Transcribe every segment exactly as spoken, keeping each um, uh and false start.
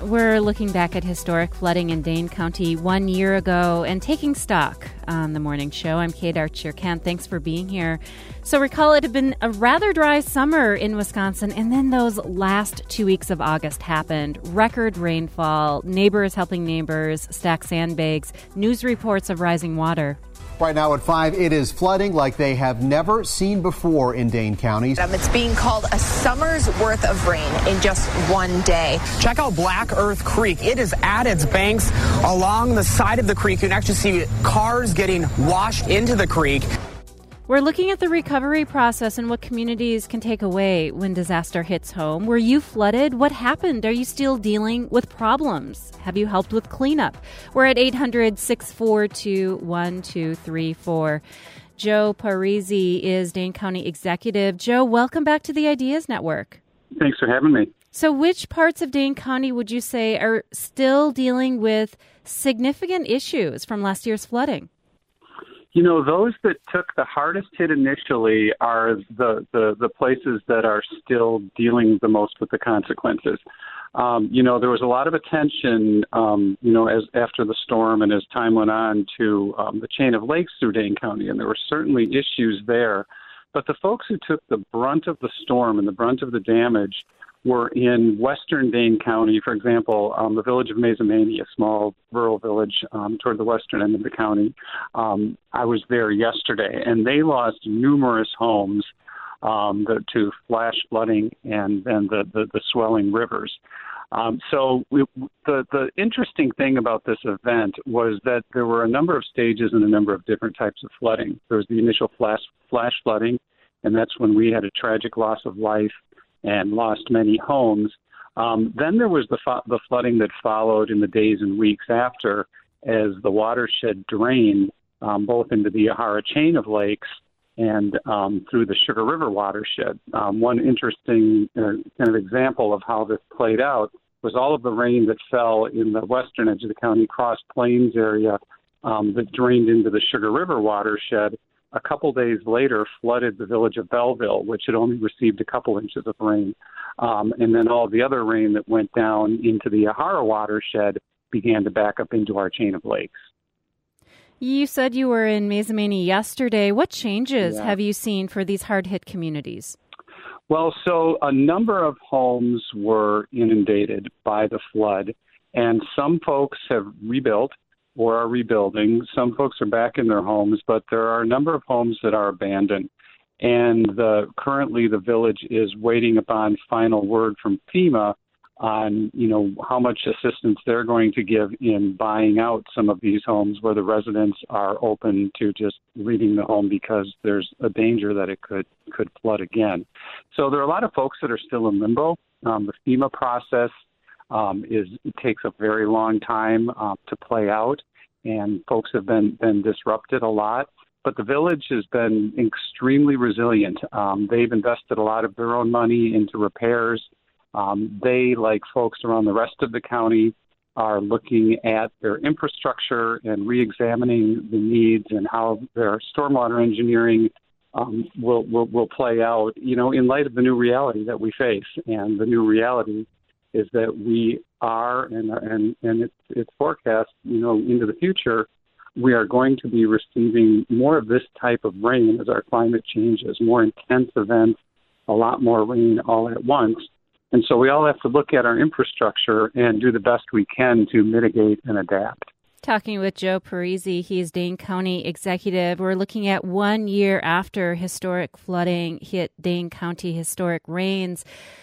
We're looking back at historic flooding in Dane County one year ago and taking stock on the morning show. I'm Kate Archer-Kent. Thanks for being here. So recall it had been a rather dry summer in Wisconsin, and then those last two weeks of August happened. Record rainfall, neighbors helping neighbors, stack sandbags, news reports of rising water. Right now at five, it is flooding like they have never seen before in Dane County. Um, it's being called a summer's worth of rain in just one day. Check out Black Earth Creek. It is at its banks along the side of the creek. You can actually see cars getting washed into the creek. We're looking at the recovery process and what communities can take away when disaster hits home. Were you flooded? What happened? Are you still dealing with problems? Have you helped with cleanup? We're at eight hundred, six four two, one two three four. Joe Parisi is Dane County Executive. Joe, welcome back to the Ideas Network. Thanks for having me. So which parts of Dane County would you say are still dealing with significant issues from last year's flooding? You know, those that took the hardest hit initially are the, the, the places that are still dealing the most with the consequences. Um, you know, there was a lot of attention, um, you know, as after the storm and as time went on to um, the chain of lakes through Dane County, and there were certainly issues there. But the folks who took the brunt of the storm and the brunt of the damage were in western Dane County. For example, um, the village of Mazomanie, a small rural village um, toward the western end of the county. Um, I was there yesterday, and they lost numerous homes um, the, to flash flooding and then the, the, the swelling rivers. Um, so we, the, the interesting thing about this event was that there were a number of stages and a number of different types of flooding. There was the initial flash, flash flooding, and that's when we had a tragic loss of life and lost many homes. Um, then there was the, fo- the flooding that followed in the days and weeks after as the watershed drained um, both into the Yahara chain of lakes and um, through the Sugar River watershed. Um, one interesting uh, kind of example of how this played out was all of the rain that fell in the western edge of the county, Cross Plains area, um, that drained into the Sugar River watershed. A couple days later, flooded the village of Belleville, which had only received a couple inches of rain. Um, and then all the other rain that went down into the Yahara watershed began to back up into our chain of lakes. You said you were in Mazomanie yesterday. What changes yeah. have you seen for these hard-hit communities? Well, so a number of homes were inundated by the flood, and some folks have rebuilt or are rebuilding. Some folks are back in their homes, but there are a number of homes that are abandoned. And the, currently the village is waiting upon final word from FEMA on, you know, how much assistance they're going to give in buying out some of these homes where the residents are open to just leaving the home because there's a danger that it could, could flood again. So there are a lot of folks that are still in limbo. Um, the FEMA process Um, is it takes a very long time uh, to play out, and folks have been, been disrupted a lot. But the village has been extremely resilient. Um, they've invested a lot of their own money into repairs. Um, they, like folks around the rest of the county, are looking at their infrastructure and re-examining the needs and how their stormwater engineering um, will, will, will play out, you know, in light of the new reality that we face. And the new reality is that we are, and and, and it's, it's forecast, you know, into the future, we are going to be receiving more of this type of rain as our climate changes, more intense events, a lot more rain all at once. And so we all have to look at our infrastructure and do the best we can to mitigate and adapt. Talking with Joe Parisi, he's Dane County Executive. We're looking at one year after historic flooding hit Dane County, historic rains.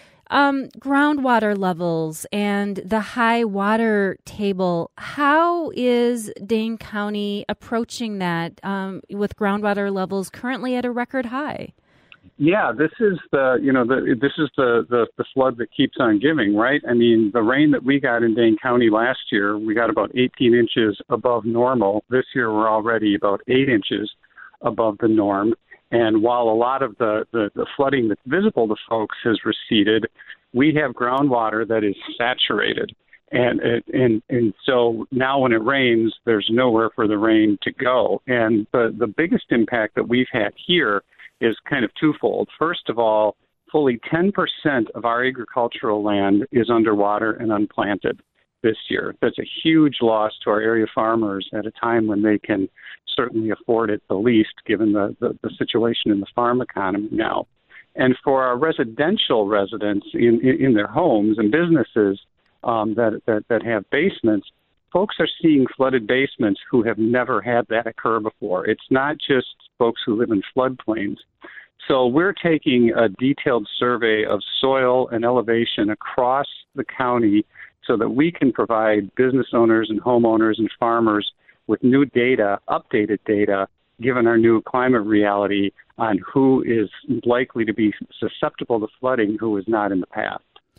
Um, groundwater levels and the high water table, how is Dane County approaching that um, with groundwater levels currently at a record high? Yeah, this is the, you know, the, this is the, the, the flood that keeps on giving, right? I mean, the rain that we got in Dane County last year, we got about eighteen inches above normal. This year, we're already about eight inches above the norm. And while a lot of the, the, the flooding that's visible to folks has receded, we have groundwater that is saturated. And, and and so now when it rains, there's nowhere for the rain to go. And the, the biggest impact that we've had here is kind of twofold. First of all, fully ten percent of our agricultural land is underwater and unplanted. this year. That's a huge loss to our area farmers at a time when they can certainly afford it the least, given the, the, the situation in the farm economy now. And for our residential residents in, in, in their homes and businesses um, that, that, that have basements, folks are seeing flooded basements who have never had that occur before. It's not just folks who live in floodplains. So we're taking a detailed survey of soil and elevation across the county so that we can provide business owners and homeowners and farmers with new data, updated data, given our new climate reality on who is likely to be susceptible to flooding, who is not in the past.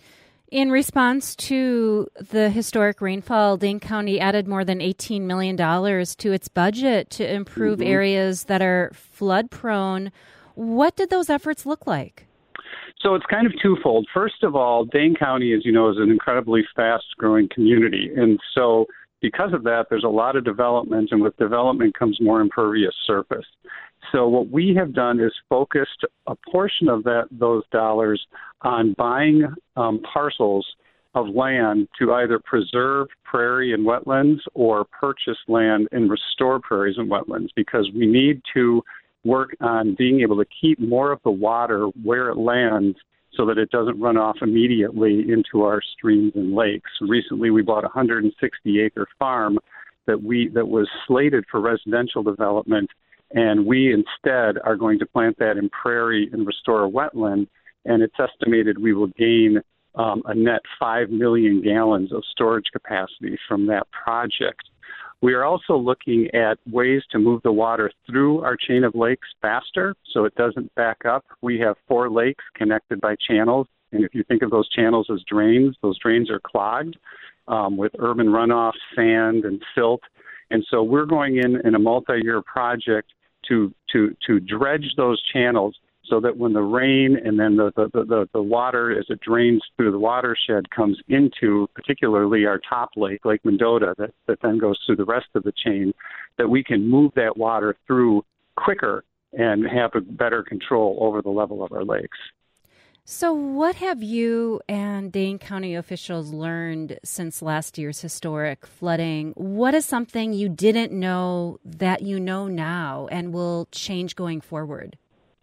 In response to the historic rainfall, Dane County added more than eighteen million dollars to its budget to improve mm-hmm. areas that are flood prone. What did those efforts look like? So it's kind of twofold. First of all, Dane County, as you know, is an incredibly fast-growing community. And so because of that, there's a lot of development, and with development comes more impervious surface. So what we have done is focused a portion of that those dollars on buying um, parcels of land to either preserve prairie and wetlands or purchase land and restore prairies and wetlands, because we need to work on being able to keep more of the water where it lands so that it doesn't run off immediately into our streams and lakes. Recently, we bought a one hundred sixty acre farm that we that was slated for residential development, and we instead are going to plant that in prairie and restore a wetland, and it's estimated we will gain um, a net five million gallons of storage capacity from that project. We are also looking at ways to move the water through our chain of lakes faster so it doesn't back up. We have four lakes connected by channels, and if you think of those channels as drains, those drains are clogged um, with urban runoff, sand, and silt. And so we're going in in a multi-year project to to to dredge those channels so that when the rain and then the, the, the, the water as it drains through the watershed comes into particularly our top lake, Lake Mendota, that, that then goes through the rest of the chain, that we can move that water through quicker and have a better control over the level of our lakes. So what have you and Dane County officials learned since last year's historic flooding? What is something you didn't know that you know now and will change going forward?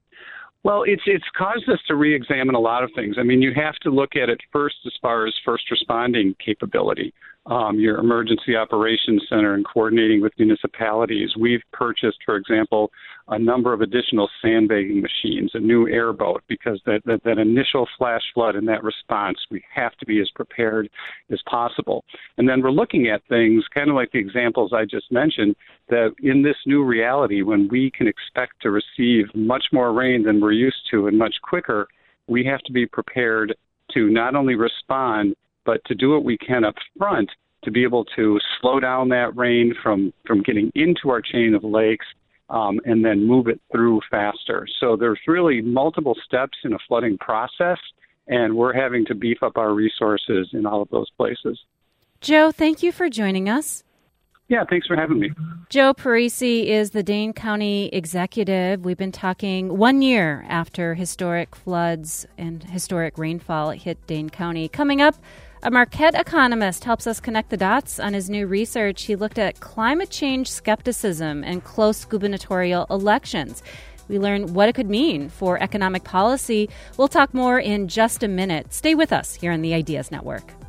Well, it's it's caused us to re-examine a lot of things. I mean, you have to look at it first as far as first responding capability. Um, your emergency operations center and coordinating with municipalities. We've purchased, for example, a number of additional sandbagging machines, a new airboat, because that, that, that initial flash flood and that response, we have to be as prepared as possible. And then we're looking at things kind of like the examples I just mentioned, that in this new reality, when we can expect to receive much more rain than we're used to and much quicker, we have to be prepared to not only respond, but to do what we can up front to be able to slow down that rain from, from getting into our chain of lakes um, and then move it through faster. So there's really multiple steps in a flooding process, and we're having to beef up our resources in all of those places. Joe, thank you for joining us. Yeah, thanks for having me. Joe Parisi is the Dane County executive. We've been talking one year after historic floods and historic rainfall hit Dane County. Coming up, a Marquette economist helps us connect the dots on his new research. He looked at climate change skepticism and close gubernatorial elections. We learn what it could mean for economic policy. We'll talk more in just a minute. Stay with us here on the Ideas Network.